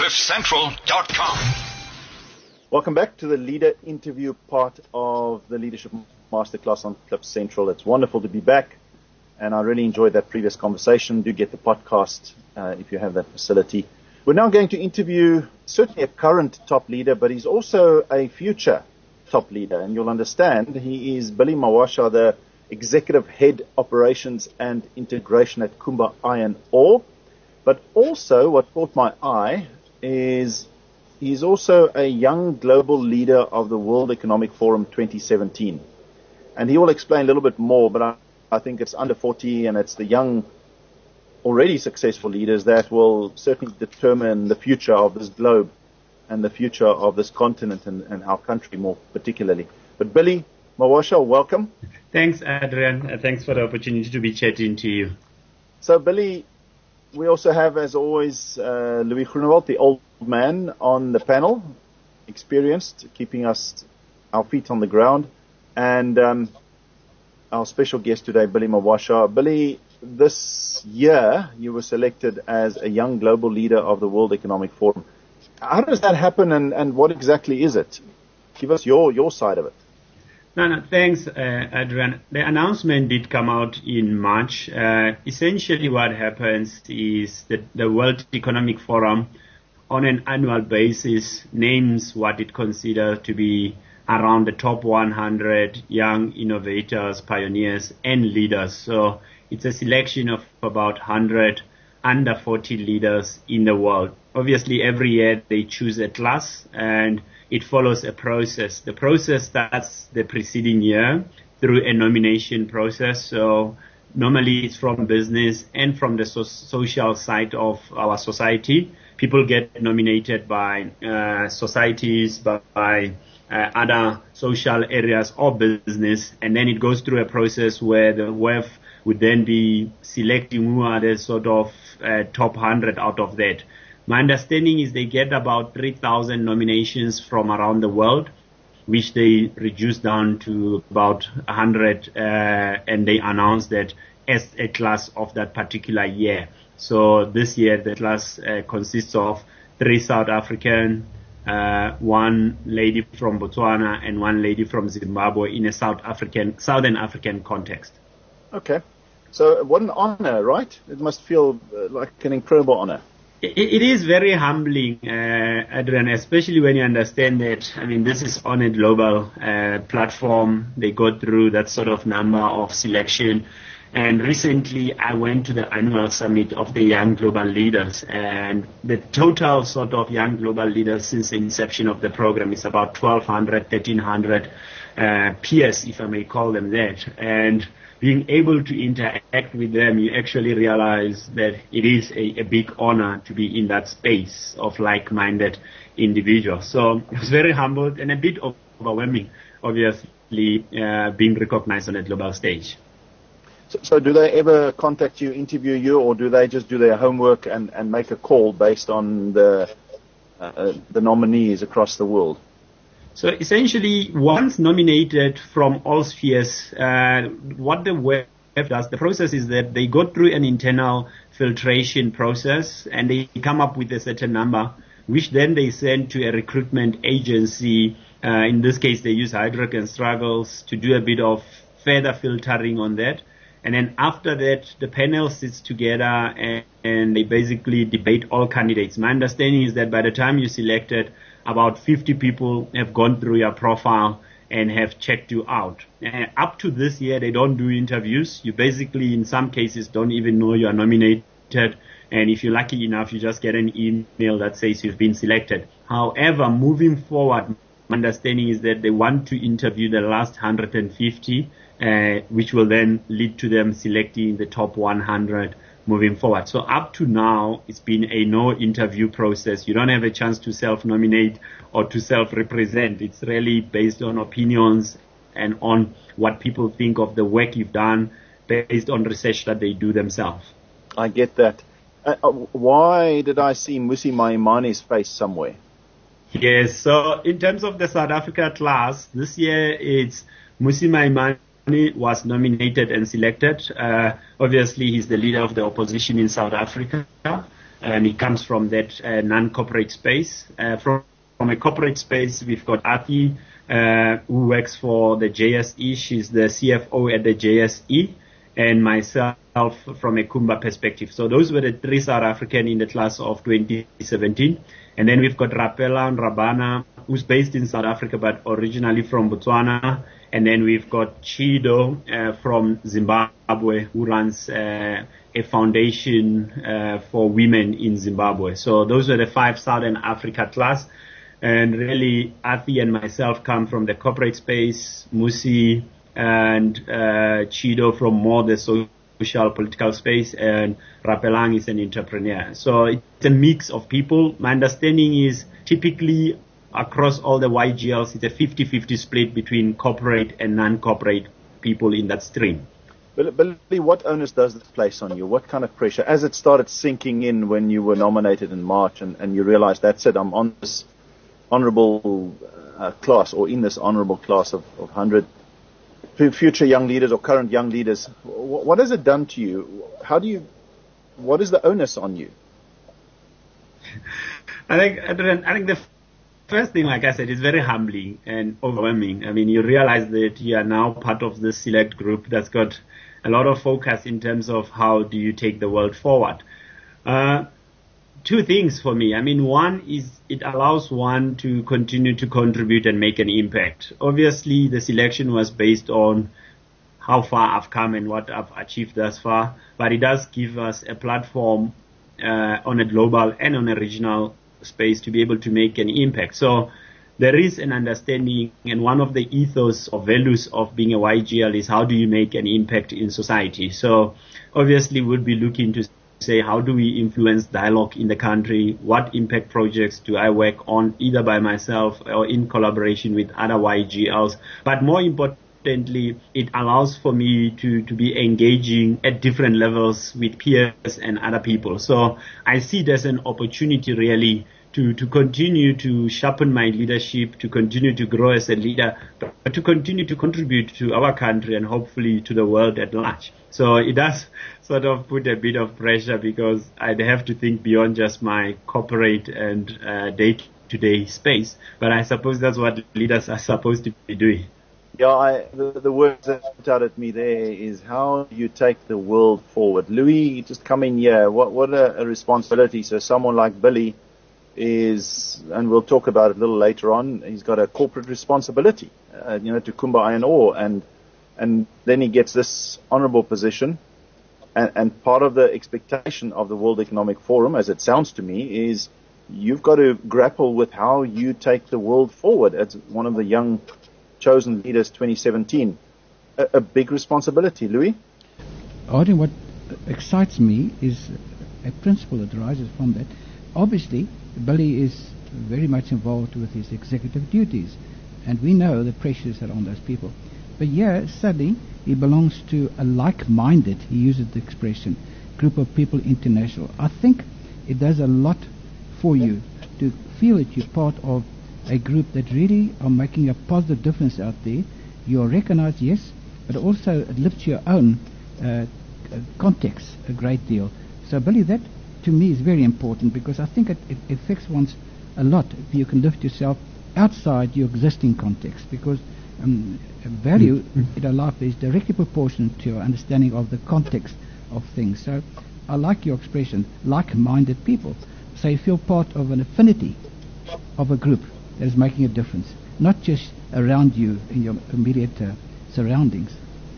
CliffCentral.com. Welcome back to the leader interview part of the Leadership Masterclass on Cliff Central. It's wonderful to be back, and I really enjoyed that previous conversation. Do get the podcast if you have that facility. We're now going to interview certainly a current top leader, but he's also a future top leader, and you'll understand he is Billy Mawasha, the Executive Head Operations and Integration at Kumba Iron Ore. But also what caught my eye is he's also a young global leader of the World Economic Forum 2017. And he will explain a little bit more, but I think it's under 40 and it's the young, already successful leaders that will certainly determine the future of this globe and the future of this continent and our country more particularly. But Billy Mawasha, welcome. Thanks, Adrian. Thanks for the opportunity to be chatting to you. So, Billy, we also have, as always, Louis Groenewald, the old man on the panel, experienced, keeping us our feet on the ground, and our special guest today, Billy Mawasha. Billy, this year you were selected as a young global leader of the World Economic Forum. How does that happen, and what exactly is it? Give us your side of it. No, thanks, Adrian. The announcement did come out in March. Essentially what happens is that the World Economic Forum on an annual basis names what it considers to be around the top 100 young innovators, pioneers, and leaders. So it's a selection of about 100 under 40 leaders in the world. Obviously, every year they choose a class, and it follows a process. The process starts the preceding year through a nomination process. So normally it's from business and from the social side of our society. People get nominated by societies, by other social areas of business, and then it goes through a process where the WEF would then be selecting who are the sort of top 100 out of that. My understanding is they get about 3,000 nominations from around the world, which they reduce down to about 100, and they announce that as a class of that particular year. So this year the class consists of 3 South African, 1 lady from Botswana, and 1 lady from Zimbabwe in a Southern African context. Okay. So what an honor, right? It must feel like an incredible honor. It is very humbling, Adrian, especially when you understand that, this is on a global platform. They go through that sort of number of selection. And recently I went to the annual summit of the Young Global Leaders, and the total sort of Young Global Leaders since the inception of the program is about 1,200, 1,300 peers, if I may call them that. And being able to interact with them, you actually realize that it is a big honor to be in that space of like-minded individuals. So it was very humbled and a bit overwhelming, obviously, being recognized on a global stage. So do they ever contact you, interview you, or do they just do their homework and make a call based on the nominees across the world? So essentially, once nominated from all spheres, what the WEF does, the process is that they go through an internal filtration process and they come up with a certain number, which then they send to a recruitment agency. In this case, they use Heidrick and Struggles to do a bit of further filtering on that. And then after that, the panel sits together and they basically debate all candidates. My understanding is that by the time you're selected, about 50 people have gone through your profile and have checked you out. Up to this year, they don't do interviews. You basically, in some cases, don't even know you are nominated. And if you're lucky enough, you just get an email that says you've been selected. However, moving forward, my understanding is that they want to interview the last 150, which will then lead to them selecting the top 100 moving forward. So up to now, it's been a no interview process. You don't have a chance to self-nominate or to self-represent. It's really based on opinions and on what people think of the work you've done based on research that they do themselves. I get that. Why did I see Musi Maimani's face somewhere? Yes, so in terms of the South Africa class, this year it's Musi Maimani was nominated and selected. Obviously, he's the leader of the opposition in South Africa. and it comes from that non-corporate space. From a corporate space, we've got Athi, who works for the JSE. She's the CFO at the JSE, and myself from a Kumba perspective. So those were the three South African in the class of 2017. And then we've got Rapela and Rabana, who's based in South Africa but originally from Botswana. And then we've got Chido from Zimbabwe, who runs a foundation for women in Zimbabwe. So those were the 5 Southern Africa class. And really, Athi and myself come from the corporate space, Musi and Chido from more the social political space, and Rapelang is an entrepreneur. So it's a mix of people. My understanding is typically across all the YGLs, it's a 50-50 split between corporate and non-corporate people in that stream. Billy, what onus does this place on you? What kind of pressure? As it started sinking in when you were nominated in March and you realized, that's it, I'm on this honorable class, or in this honorable class of 100 future young leaders or current young leaders, what has it done to you? What is the onus on you? I think the first thing, like I said, is very humbling and overwhelming. I mean, you realize that you are now part of this select group that's got a lot of focus in terms of how do you take the world forward. 2 things for me. I mean, one is it allows one to continue to contribute and make an impact. Obviously, the selection was based on how far I've come and what I've achieved thus far, but it does give us a platform on a global and on a regional space to be able to make an impact. So there is an understanding, and one of the ethos or values of being a YGL is how do you make an impact in society. So obviously we'll be looking to say, how do we influence dialogue in the country? What impact projects do I work on, either by myself or in collaboration with other YGLs? But more importantly, it allows for me to be engaging at different levels with peers and other people. So I see it as an opportunity really to continue to sharpen my leadership, to continue to grow as a leader, but to continue to contribute to our country and hopefully to the world at large. So it does sort of put a bit of pressure because I'd have to think beyond just my corporate and day-to-day space. But I suppose that's what leaders are supposed to be doing. Yeah, the words that jumped out at me there is how you take the world forward. Louis, just come in here. What a responsibility. So someone like Billy is, and we'll talk about it a little later on, he's got a corporate responsibility, to Kumba Iron Ore, and then he gets this honorable position, and part of the expectation of the World Economic Forum, as it sounds to me, is you've got to grapple with how you take the world forward as one of the young chosen leaders 2017. A big responsibility. Louis? Arden, what excites me is a principle that arises from that. Obviously, Billy is very much involved with his executive duties, and we know the pressures that are on those people. But yeah, sadly, he belongs to a like-minded, he uses the expression, group of people international. I think it does a lot for you to feel that you're part of a group that really are making a positive difference out there. You're recognized, yes, but also it lifts your own context a great deal. So Billy, that to me is very important, because I think it affects one a lot if you can lift yourself outside your existing context, because value in a life is directly proportional to your understanding of the context of things. So I like your expression, like-minded people. So you feel part of an affinity of a group that is making a difference, not just around you in your immediate surroundings.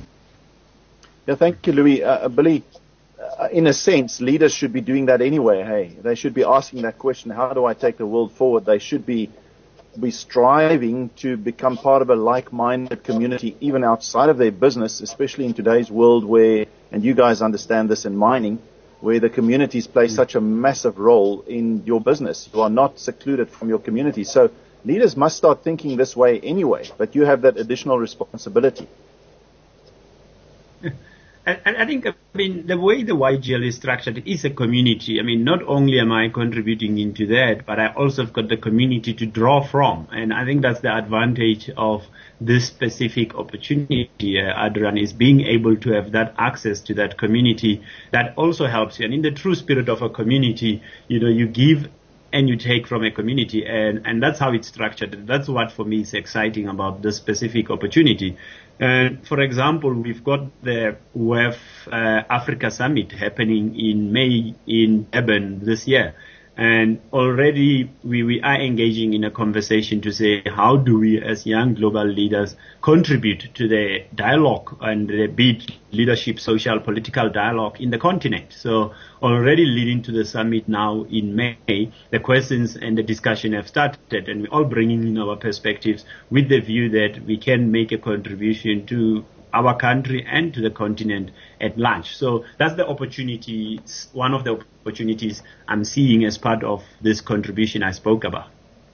Yeah, thank you, Louis. Billy, in a sense, leaders should be doing that anyway. Hey, they should be asking that question: how do I take the world forward? They should be striving to become part of a like-minded community, even outside of their business, especially in today's world where, and you guys understand this in mining, where the communities play such a massive role in your business. You are not secluded from your community. So leaders must start thinking this way anyway, but you have that additional responsibility. I think, the way the YGL is structured is a community. Not only am I contributing into that, but I also have got the community to draw from. And I think that's the advantage of this specific opportunity, Adrian, is being able to have that access to that community that also helps you. And in the true spirit of a community, you give and you take from a community, and that's how it's structured. That's what for me is exciting about this specific opportunity. And for example, we've got the WEF Africa Summit happening in May in Durban this year. And already we are engaging in a conversation to say, how do we as young global leaders contribute to the dialogue and the big leadership, social, political dialogue in the continent? So already leading to the summit now in May, the questions and the discussion have started, and we're all bringing in our perspectives with the view that we can make a contribution to our country and to the continent at large. So that's the opportunity, one of the opportunities I'm seeing as part of this contribution I spoke about.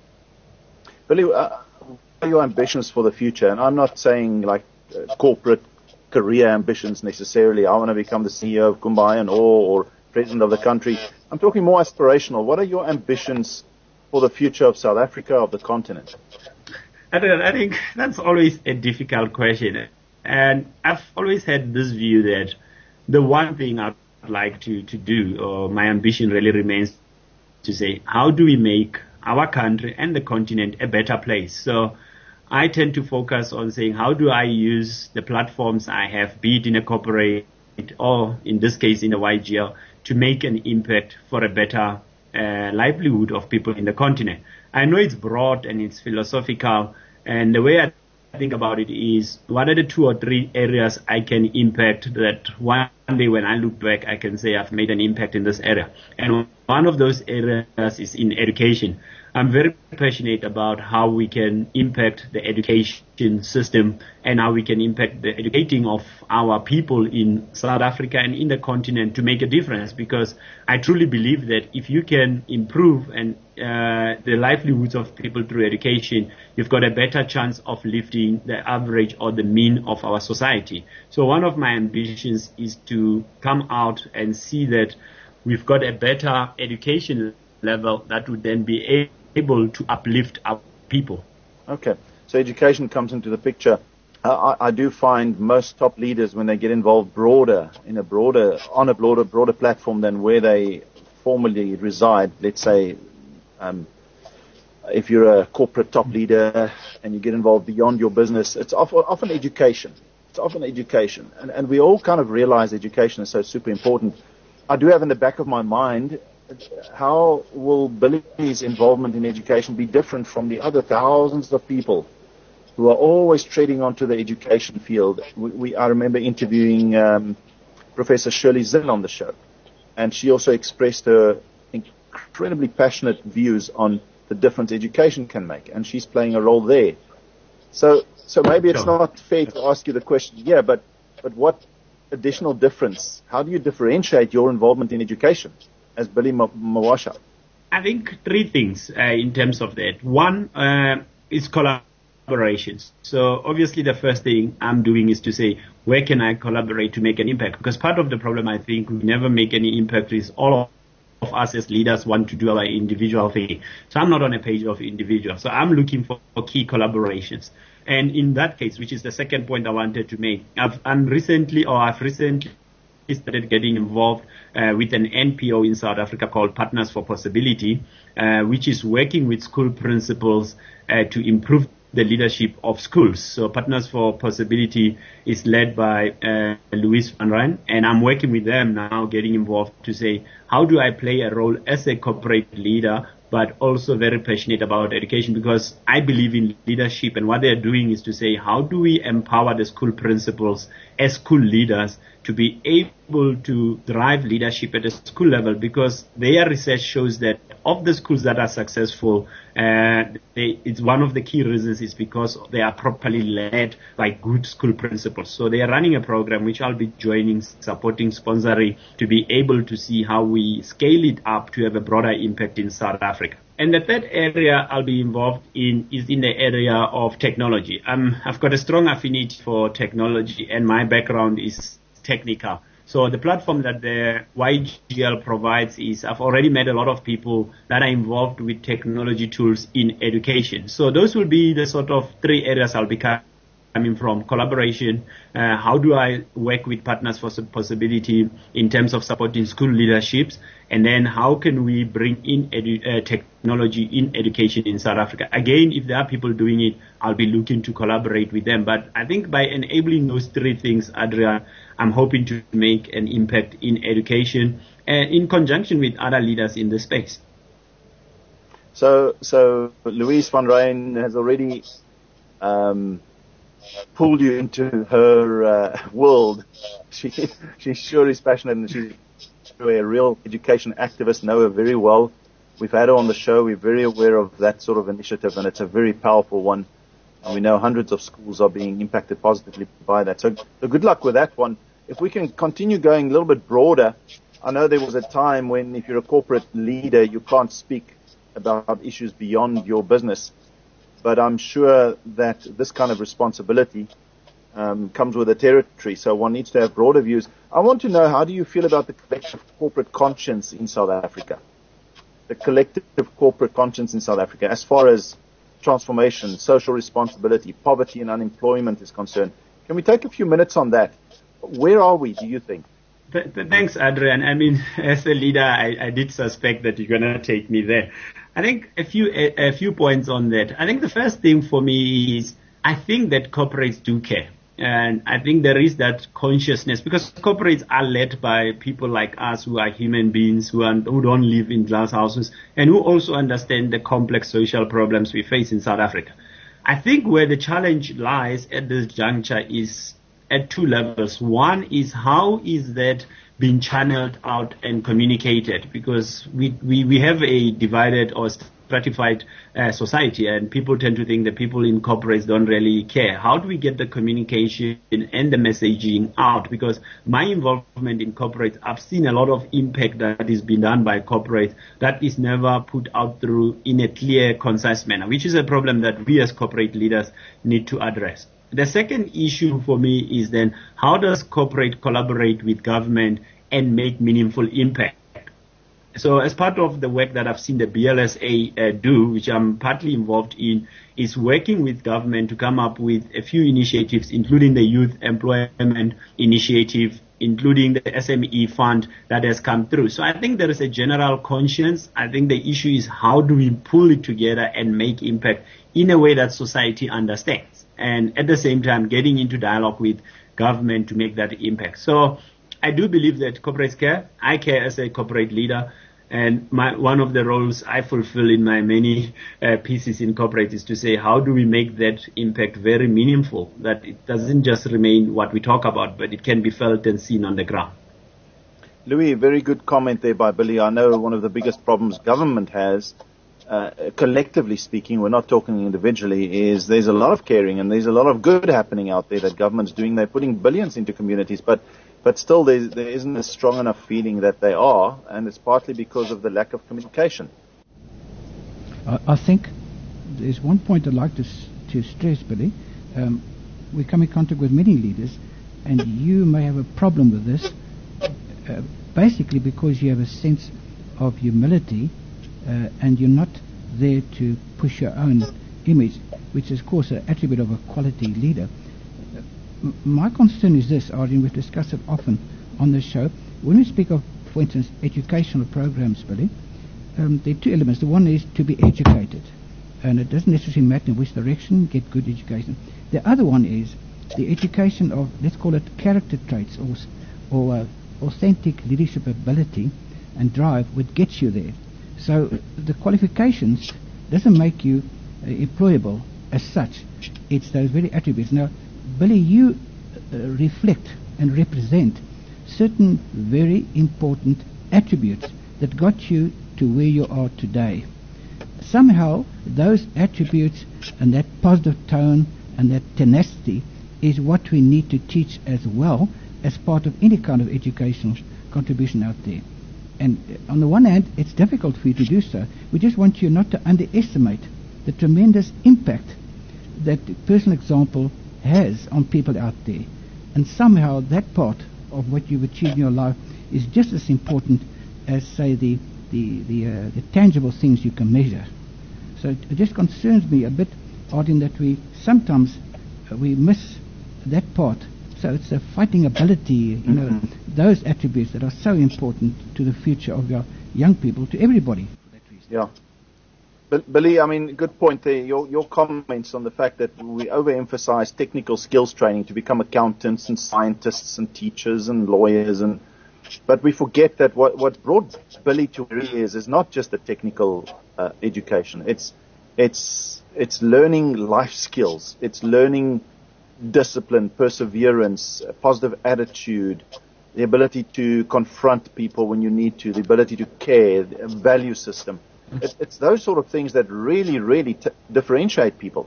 Billy, what are your ambitions for the future? And I'm not saying corporate career ambitions necessarily. I want to become the CEO of Kumbai or president of the country. I'm talking more aspirational. What are your ambitions for the future of South Africa, of the continent? I think that's always a difficult question. And I've always had this view that the one thing I'd like to do, or my ambition really remains to say, how do we make our country and the continent a better place? So I tend to focus on saying, how do I use the platforms I have, be it in a corporate or in this case in the YGL, to make an impact for a better livelihood of people in the continent? I know it's broad and it's philosophical, and the way I think about it is, what are the 2 or 3 areas I can impact that one day when I look back, I can say I've made an impact in this area? And one of those areas is in education. I'm very passionate about how we can impact the education system and how we can impact the educating of our people in South Africa and in the continent to make a difference, because I truly believe that if you can improve and the livelihoods of people through education, you've got a better chance of lifting the average or the mean of our society. So one of my ambitions is to come out and see that we've got a better education level that would then be able to uplift our people. Okay, so education comes into the picture. I do find most top leaders, when they get involved on a broader platform than where they formally reside, let's say, if you're a corporate top leader and you get involved beyond your business, it's often education. It's often education. And we all kind of realize education is so super important. I do have in the back of my mind, how will Billy's involvement in education be different from the other thousands of people who are always treading onto the education field? I remember interviewing Professor Shirley Zinn on the show, and she also expressed her incredibly passionate views on the difference education can make, and she's playing a role there. So maybe it's not fair to ask you the question, but what additional difference, how do you differentiate your involvement in education as Billy Mawasha? I think 3 things in terms of that. One is collaborations. So obviously the first thing I'm doing is to say, where can I collaborate to make an impact? Because part of the problem, I think, we never make any impact is all of us as leaders want to do our individual thing. So I'm not on a page of individual. So I'm looking for key collaborations. And in that case, which is the second point I wanted to make, I've recently started getting involved with an NPO in South Africa called Partners for Possibility, which is working with school principals to improve the leadership of schools. So Partners for Possibility is led by Louise van Rijn, and I'm working with them now, getting involved to say, how do I play a role as a corporate leader, but also very passionate about education, because I believe in leadership, and what they're doing is to say, how do we empower the school principals as school leaders to be able to drive leadership at the school level, because their research shows that of the schools that are successful, it's one of the key reasons is because they are properly led by good school principals. So they are running a program which I'll be joining, supporting, sponsoring, to be able to see how we scale it up to have a broader impact in South Africa. And the third area I'll be involved in is in the area of technology. I've got a strong affinity for technology, and my background is technical. So the platform that the YGL provides is, I've already met a lot of people that are involved with technology tools in education. So those will be the sort of three areas I'll be coming from: collaboration, how do I work with partners for possibility in terms of supporting school leaderships, and then how can we bring in technology in education in South Africa. Again, if there are people doing it, I'll be looking to collaborate with them. But I think by enabling those three things, Adrian, I'm hoping to make an impact in education and in conjunction with other leaders in the space. So Louise van Ryn has already pulled you into her world. She sure is passionate, and she's a real education activist. Know her very well. We've had her on the show. We're very aware of that sort of initiative, and it's a very powerful one. And we know hundreds of schools are being impacted positively by that. So good luck with that one. If we can continue going a little bit broader, I know there was a time when if you're a corporate leader, you can't speak about issues beyond your business. But I'm sure that this kind of responsibility comes with the territory, so one needs to have broader views. I want to know, how do you feel about the collective corporate conscience in South Africa? The collective corporate conscience in South Africa, as far as transformation, social responsibility, poverty and unemployment is concerned. Can we take a few minutes on that? Where are we, do you think? Thanks, Adrian. I mean, as a leader, I did suspect that you're going to take me there. I think a few points on that. I think the first thing for me is I think that corporates do care. And I think there is that consciousness, because corporates are led by people like us who are human beings, who don't live in glass houses, and who also understand the complex social problems we face in South Africa. I think where the challenge lies at this juncture is at two levels. One is, how is that being channeled out and communicated? Because we have a divided or stratified society, and people tend to think that people in corporates don't really care. How do we get the communication and the messaging out? Because my involvement in corporates, I've seen a lot of impact that is being done by corporates that is never put out through in a clear, concise manner, which is a problem that we as corporate leaders need to address. The second issue for me is then, how does corporate collaborate with government and make meaningful impact? So as part of the work that I've seen the BLSA do, which I'm partly involved in, is working with government to come up with a few initiatives, including the Youth Employment Initiative, including the SME fund that has come through. So I think there is a general conscience. I think the issue is, how do we pull it together and make impact in a way that society understands? And at the same time, getting into dialogue with government to make that impact. So I do believe that corporates care. I care as a corporate leader. And one of the roles I fulfill in my many pieces in corporate is to say, how do we make that impact very meaningful, that it doesn't just remain what we talk about, but it can be felt and seen on the ground. Louis, very good comment there by Billy. I know one of the biggest problems government has, collectively speaking, we're not talking individually, is there's a lot of caring and there's a lot of good happening out there that government's doing. They're putting billions into communities, but still there isn't a strong enough feeling that they are, and it's partly because of the lack of communication. I think there's one point I'd like to stress, Billy. We come in contact with many leaders, and you may have a problem with this, basically because you have a sense of humility, and you're not there to push your own image, which is, of course, an attribute of a quality leader. My concern is this, Arjen, we've discussed it often on this show. When we speak of, for instance, educational programs, Billy, there are two elements. The one is to be educated, and it doesn't necessarily matter in which direction, get good education. The other one is the education of, let's call it, character traits or authentic leadership ability and drive, which gets you there. So the qualifications doesn't make you employable as such. It's those very attributes. Now, Billy, you reflect and represent certain very important attributes that got you to where you are today. Somehow, those attributes and that positive tone and that tenacity is what we need to teach as well as part of any kind of educational contribution out there. And on the one hand, it's difficult for you to do so. We just want you not to underestimate the tremendous impact that the personal example has on people out there. And somehow that part of what you've achieved in your life is just as important as, say, the tangible things you can measure. So it just concerns me a bit, Arden, that we sometimes we miss that part. So it's a fighting ability, you know, those attributes that are so important to the future of your young people, to everybody. For that reason. Yeah. Billy, I mean, good point there. Your comments on the fact that we overemphasize technical skills training to become accountants and scientists and teachers and lawyers, but we forget that what brought Billy to where he is not just the technical education. It's learning life skills. It's learning discipline, perseverance, a positive attitude, the ability to confront people when you need to, the ability to care, a value system. It's those sort of things that really differentiate people.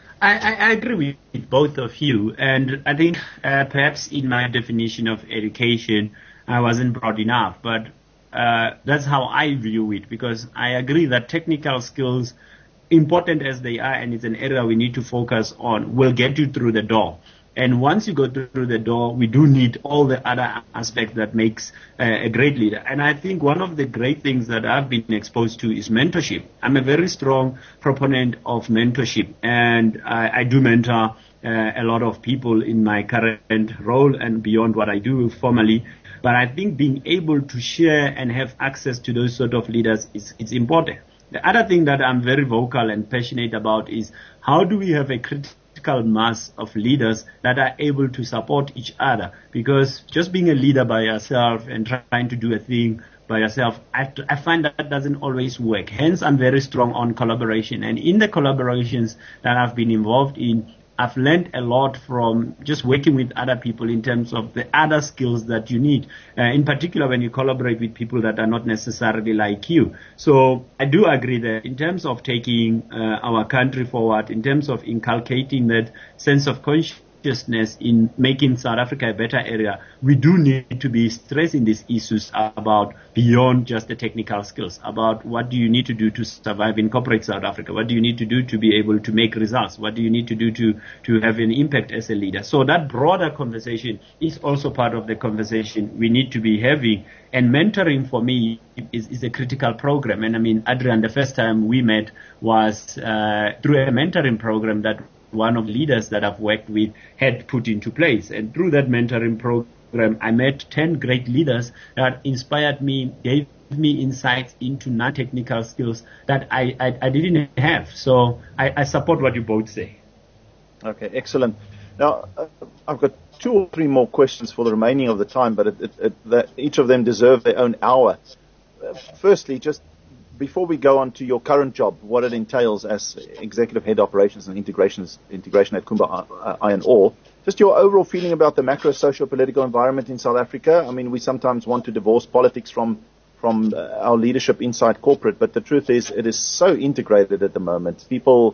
I agree with both of you, and I think perhaps in my definition of education, I wasn't broad enough, but that's how I view it, because I agree that technical skills, important as they are, and it's an area we need to focus on, will get you through the door. And once you go through the door, we do need all the other aspects that makes a great leader. And I think one of the great things that I've been exposed to is mentorship. I'm a very strong proponent of mentorship, and I do mentor a lot of people in my current role and beyond what I do formally. But I think being able to share and have access to those sort of leaders is important. The other thing that I'm very vocal and passionate about is how do we have a critical mass of leaders that are able to support each other, because just being a leader by yourself and trying to do a thing by yourself, I find that doesn't always work. Hence, I'm very strong on collaboration, and in the collaborations that I've been involved in, I've learned a lot from just working with other people in terms of the other skills that you need, in particular when you collaborate with people that are not necessarily like you. So I do agree that in terms of taking our country forward, in terms of inculcating that sense of consciousness in making South Africa a better area, we do need to be stressing these issues about beyond just the technical skills, about what do you need to do to survive in corporate South Africa, what do you need to do to be able to make results, what do you need to do to have an impact as a leader. So that broader conversation is also part of the conversation we need to be having, and mentoring for me is a critical program. And I mean, Adrian, the first time we met was through a mentoring program that one of the leaders that I've worked with had put into place. And through that mentoring program, I met 10 great leaders that inspired me, gave me insights into non-technical skills that I didn't have. So I support what you both say. Okay, excellent. Now, I've got 2 or 3 more questions for the remaining of the time, but each of them deserve their own hour. Firstly, just before we go on to your current job, what it entails as Executive Head Operations and Integration at Kumba Iron Ore, just your overall feeling about the macro socio-political environment in South Africa. I mean, we sometimes want to divorce politics from our leadership inside corporate, but the truth is it is so integrated at the moment. People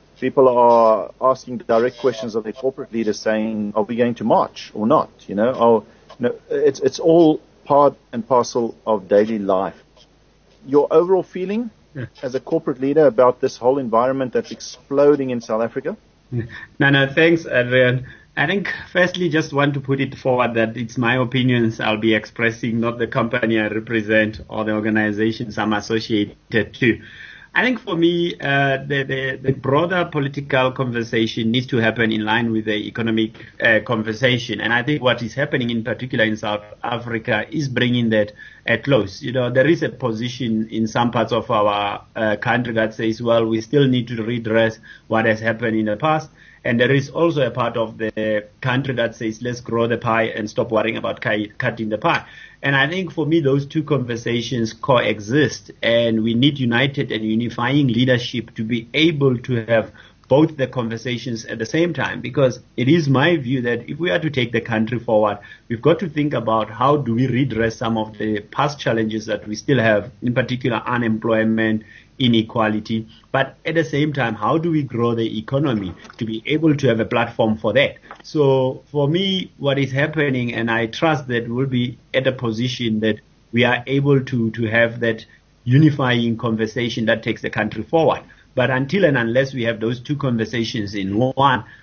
are asking direct questions of their corporate leaders saying, are we going to march or not? You know, it's all part and parcel of daily life. Your overall feeling as a corporate leader about this whole environment that's exploding in South Africa? No, thanks, Adrian. I think firstly, just want to put it forward that it's my opinions I'll be expressing, not the company I represent or the organizations I'm associated to. I think for me, the broader political conversation needs to happen in line with the economic conversation. And I think what is happening in particular in South Africa is bringing that close. You know, there is a position in some parts of our country that says, well, we still need to redress what has happened in the past. And there is also a part of the country that says, let's grow the pie and stop worrying about cutting the pie. And I think for me, those two conversations coexist, and we need united and unifying leadership to be able to have both the conversations at the same time, because it is my view that if we are to take the country forward, we've got to think about how do we redress some of the past challenges that we still have, in particular unemployment, inequality, but at the same time, how do we grow the economy to be able to have a platform for that? So for me, what is happening, and I trust that we'll be at a position that we are able to have that unifying conversation that takes the country forward. But until and unless we have those two conversations in one,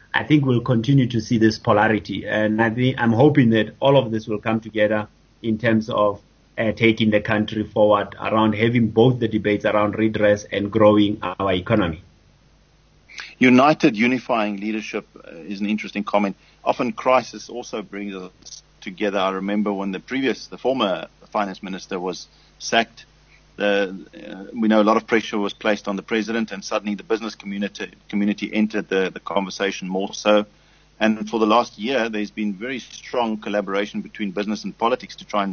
I think we'll continue to see this polarity. And I'm hoping that all of this will come together in terms of taking the country forward around having both the debates around redress and growing our economy. United, unifying leadership is an interesting comment. Often crisis also brings us together. I remember when the former finance minister was sacked, we know a lot of pressure was placed on the president, and suddenly the business community entered the conversation more so. And for the last year, there's been very strong collaboration between business and politics to try and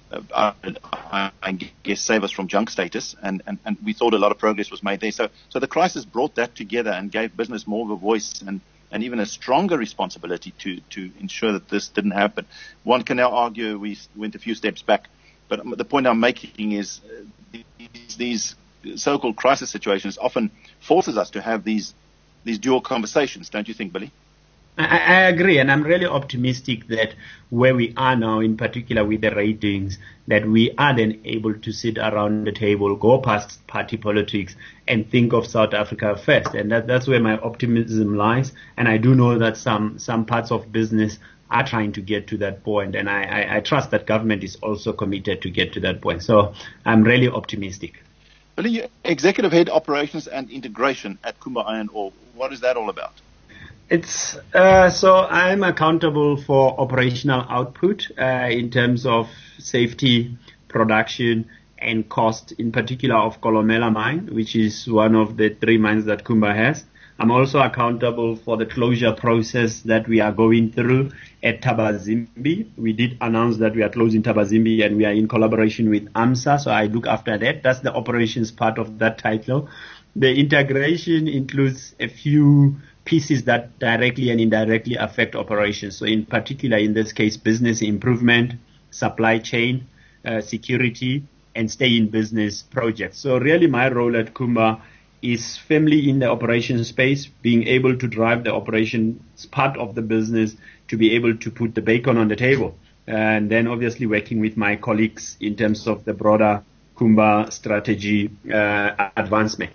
I guess save us from junk status, and we thought a lot of progress was made there. So the crisis brought that together and gave business more of a voice and even a stronger responsibility to ensure that this didn't happen. One can now argue we went a few steps back, but the point I'm making is these so-called crisis situations often forces us to have these dual conversations, don't you think, Billy? I agree, and I'm really optimistic that where we are now, in particular with the ratings, that we are then able to sit around the table, go past party politics, and think of South Africa first. And that's where my optimism lies. And I do know that some parts of business are trying to get to that point, and I trust that government is also committed to get to that point. So I'm really optimistic. Billy, Executive Head Operations and Integration at Kumba Iron Ore, what is that all about? It's so I'm accountable for operational output in terms of safety, production, and cost, in particular of Kolomela mine, which is one of the 3 mines that Kumba has. I'm also accountable for the closure process that we are going through at Thabazimbi. We did announce that we are closing Thabazimbi, and we are in collaboration with AMSA, so I look after that. That's the operations part of that title. The integration includes a few pieces that directly and indirectly affect operations. So in particular, in this case, business improvement, supply chain, security, and stay in business projects. So really my role at Kumba is firmly in the operations space, being able to drive the operations part of the business to be able to put the bacon on the table. And then obviously working with my colleagues in terms of the broader Kumba strategy advancement.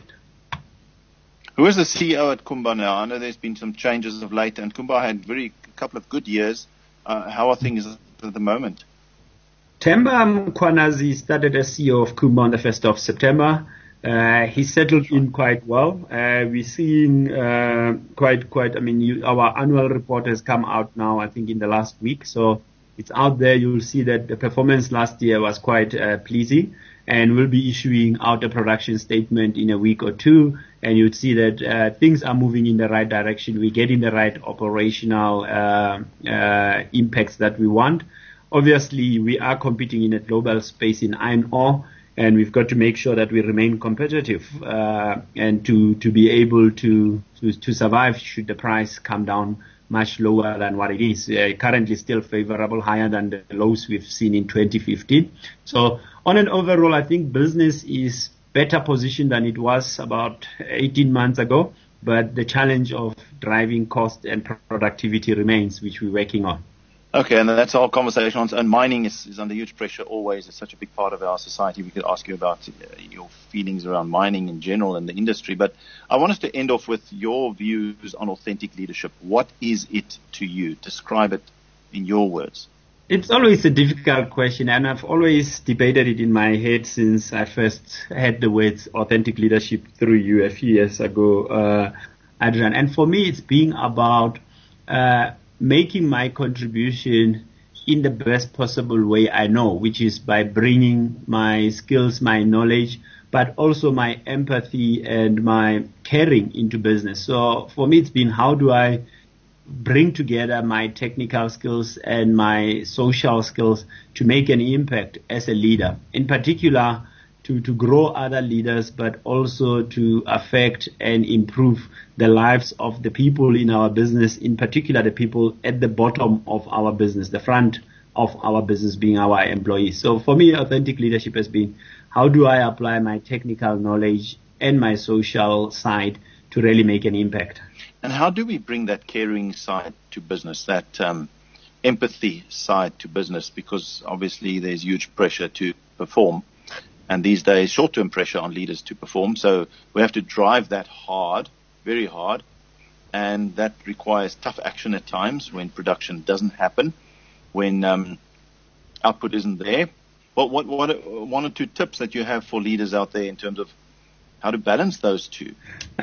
Who is the CEO at Kumba now? I know there's been some changes of late, and Kumba had a couple of good years. How are things at the moment? Themba Mkhwanazi started as CEO of Kumba on the 1st of September. He settled in quite well. We're seeing quite. I mean, our annual report has come out now, I think, in the last week. So it's out there. You'll see that the performance last year was quite pleasing. And we'll be issuing out a production statement in a week or two, and you'd see that things are moving in the right direction. We're getting the right operational impacts that we want. Obviously, we are competing in a global space in iron ore, and we've got to make sure that we remain competitive and to be able to survive should the price come down much lower than what it is. Currently still favorable, higher than the lows we've seen in 2015. So on an overall, I think business is better positioned than it was about 18 months ago, but the challenge of driving cost and productivity remains, which we're working on. Okay, and that's our conversation on, and mining is under huge pressure always. It's such a big part of our society. We could ask you about your feelings around mining in general and the industry, but I want us to end off with your views on authentic leadership. What is it to you? Describe it in your words. It's always a difficult question, and I've always debated it in my head since I first heard the words authentic leadership through you a few years ago, Adrian. And for me, it's being about making my contribution in the best possible way I know, which is by bringing my skills, my knowledge, but also my empathy and my caring into business. So for me, it's been how do I bring together my technical skills and my social skills to make an impact as a leader, in particular to grow other leaders, but also to affect and improve the lives of the people in our business, in particular the people at the bottom of our business, the front of our business being our employees. So for me, authentic leadership has been how do I apply my technical knowledge and my social side to really make an impact. And how do we bring that caring side to business, that empathy side to business? Because obviously there's huge pressure to perform. And these days, short-term pressure on leaders to perform. So we have to drive that hard, very hard. and that requires tough action at times when production doesn't happen, when output isn't there. What one or two tips that you have for leaders out there in terms of how to balance those two?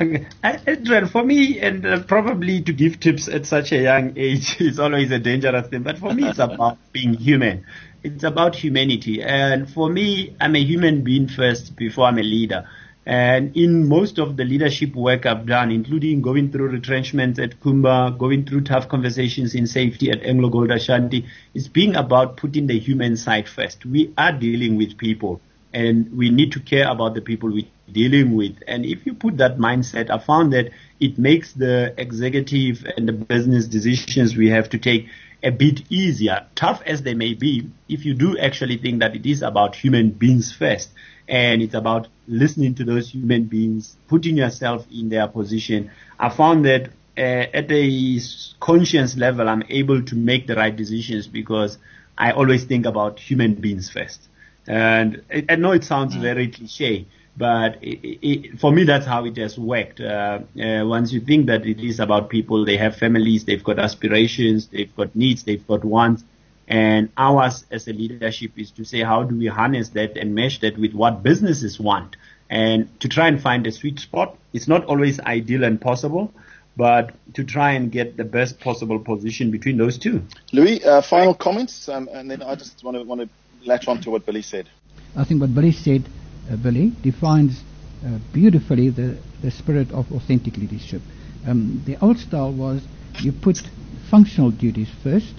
Adrian, for me, and probably to give tips at such a young age is always a dangerous thing, but for me it's about being human. It's about humanity. And for me, I'm a human being first before I'm a leader. And in most of the leadership work I've done, including going through retrenchments at Kumba, going through tough conversations in safety at Anglo Gold Ashanti, it's being about putting the human side first. We are dealing with people, and we need to care about the people we're dealing with. And if you put that mindset, I found that it makes the executive and the business decisions we have to take a bit easier, tough as they may be, if you do actually think that it is about human beings first. And it's about listening to those human beings, putting yourself in their position. I found that at a conscious level, I'm able to make the right decisions because I always think about human beings first. And I know it sounds very cliche, but for me, that's how it has worked. Once you think that it is about people, they have families, they've got aspirations, they've got needs, they've got wants. And ours as a leadership is to say, how do we harness that and mesh that with what businesses want? And to try and find a sweet spot. It's not always ideal and possible, but to try and get the best possible position between those two. Louis, final comments, and then I just want to latch on to what Billy said. I think what Billy said, Billy, defines beautifully the spirit of authentic leadership. The old style was you put functional duties first,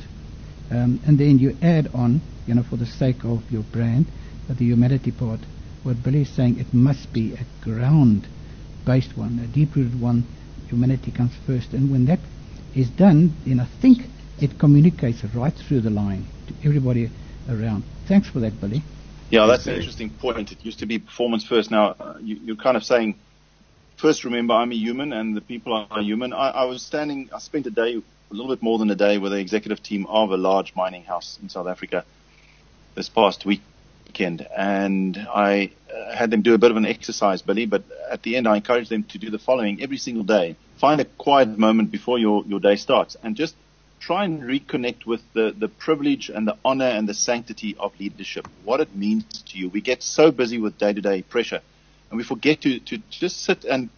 and then you add on, for the sake of your brand, the humanity part. What Billy is saying, it must be a ground-based one, a deep-rooted one. Humanity comes first, and when that is done, then I think it communicates right through the line to everybody around. Thanks for that, Billy. Yeah, that's an interesting point. It used to be performance first. Now, you're kind of saying, first remember, I'm a human, and the people are human. I spent a little bit more than a day with the executive team of a large mining house in South Africa this past weekend, and I had them do a bit of an exercise, Billy, but at the end I encouraged them to do the following every single day. Find a quiet moment before your day starts and just try and reconnect with the privilege and the honor and the sanctity of leadership, what it means to you. We get so busy with day-to-day pressure, and we forget to just sit and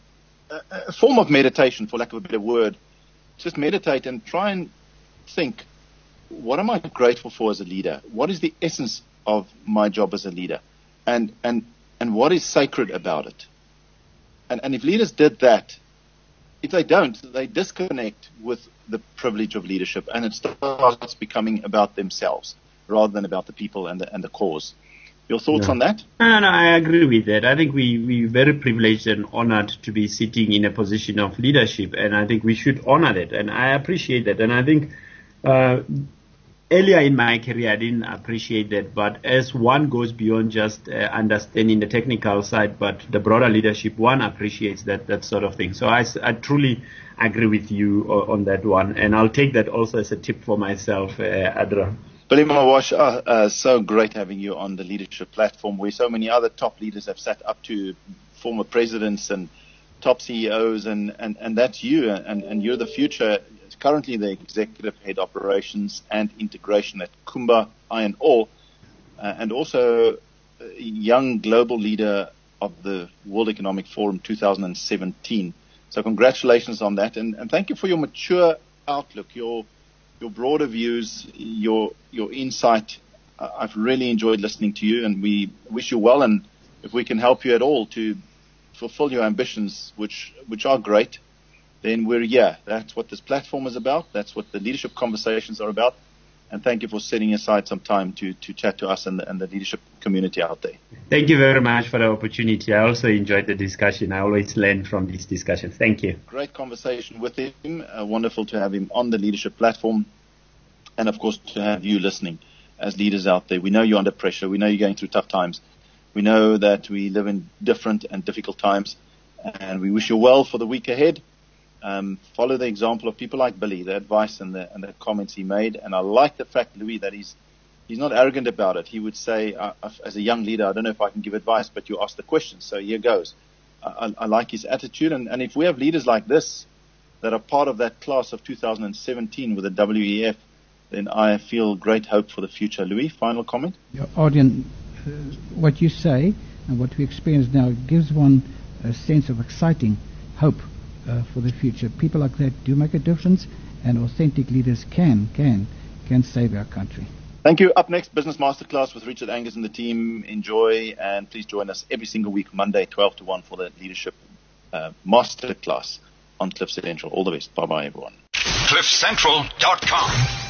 a form of meditation, for lack of a better word, just meditate and try and think, what am I grateful for as a leader? What is the essence of my job as a leader? And what is sacred about it? And if leaders did that, if they don't, they disconnect with the privilege of leadership, and it starts becoming about themselves rather than about the people and the cause. Your thoughts on that? No, I agree with that. I think we're very privileged and honored to be sitting in a position of leadership, and I think we should honor that, and I appreciate that. And I think earlier in my career, I didn't appreciate that, but as one goes beyond just understanding the technical side, but the broader leadership, one appreciates that sort of thing. So I truly agree with you on that one, and I'll take that also as a tip for myself, Adra. Billy Mawash, so great having you on the leadership platform where so many other top leaders have sat up to former presidents and top CEOs, and that's you, and you're the future. Currently the executive head operations and integration at Kumba Iron Ore, and also a young global leader of the World Economic Forum 2017. So congratulations on that, and thank you for your mature outlook, your broader views, your insight. I've really enjoyed listening to you, and we wish you well. And if we can help you at all to fulfill your ambitions, which are great, then we're here. That's what this platform is about. That's what the leadership conversations are about. And thank you for setting aside some time to chat to us and the leadership community out there. Thank you very much for the opportunity. I also enjoyed the discussion. I always learn from these discussions. Thank you. Great conversation with him. Wonderful to have him on the leadership platform. And, of course, to have you listening as leaders out there. We know you're under pressure. We know you're going through tough times. We know that we live in different and difficult times. And we wish you well for the week ahead. Follow the example of people like Billy, the advice and the comments he made. And I like the fact, Louis, that he's not arrogant about it. He would say, as a young leader, I don't know if I can give advice, but you ask the question. So here goes. I like his attitude. And if we have leaders like this, that are part of that class of 2017 with the WEF, then I feel great hope for the future. Louis, final comment? Ardian, what you say and what we experience now gives one a sense of exciting hope for the future. People like that do make a difference, and authentic leaders can save our country. Thank you. Up next, Business Masterclass with Richard Angus and the team. Enjoy, and please join us every single week, Monday, 12 to 1, for the Leadership Masterclass on Cliff Central. All the best. Bye-bye, everyone. CliffCentral.com